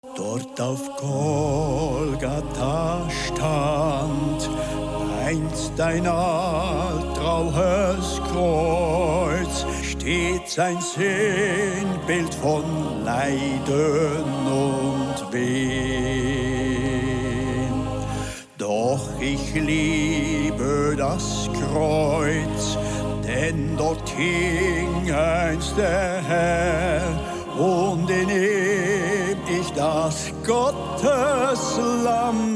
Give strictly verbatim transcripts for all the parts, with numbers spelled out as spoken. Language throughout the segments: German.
Dort auf Golgatha stand einst ein alttraues Kreuz, steht sein Sinnbild von Leiden und Wehen. Doch ich liebe das Kreuz, denn dort hing einst der Herr, und in ihm ich das Gotteslamm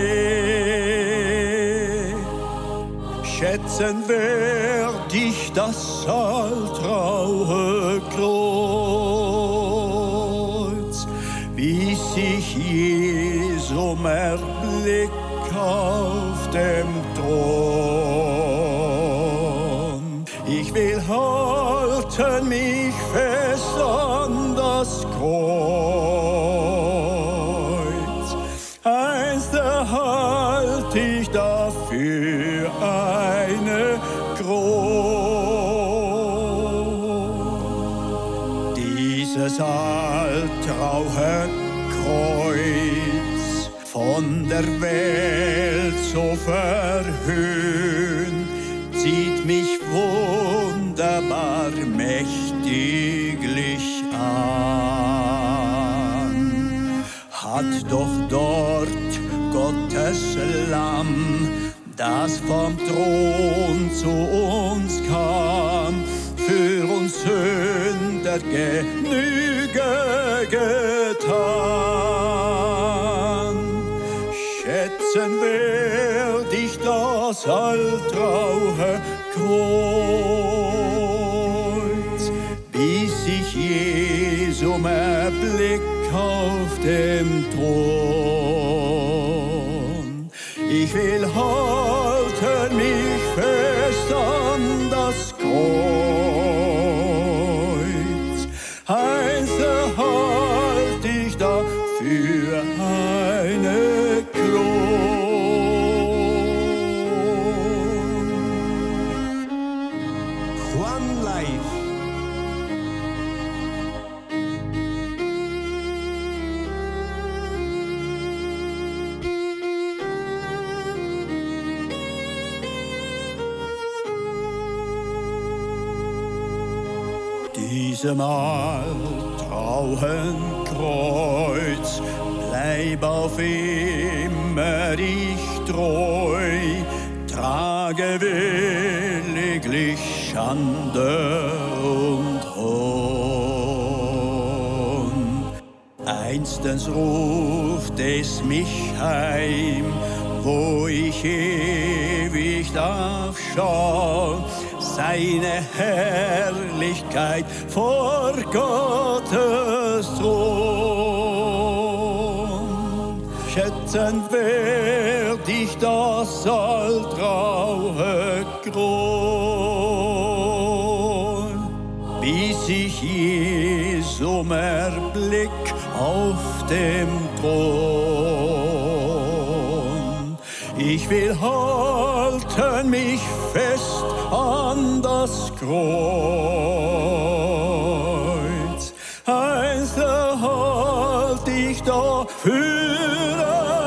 seh. Schätzen werd ich das alttraue Kreuz, wie sich Jesum erblick auf dem Thron. Ich will halten mich fest an das Kreuz, einst erhalt ich dafür eine Krone. Dieses alttraue Kreuz, von der Welt so verhöhnt, zieht mich wunderbar mächtiglich an. Hat doch dort Gottes Lamm, das vom Thron zu uns kam, für uns Sünder Genüge getan. Schätzen werd ich das alttraue Kreuz, bis ich Jesum erblick auf dem Thron. Ich will halten mich fest an das Kreuz, einst erhalt ich dafür eine Krone. One life. Diesem alttrauen Kreuz bleib auf immer ich treu, trage williglich Schande und Hohn. Einstens ruft es mich heim, wo ich ewig darf schauen, seine Herrlichkeit vor Gottes Thron. Schätzen werd ich das alttraue Kreuz, bis ich Jesum erblick auf dem Thron. Ich will halten mich fest an das Kreuz, einst erhalt ich dafür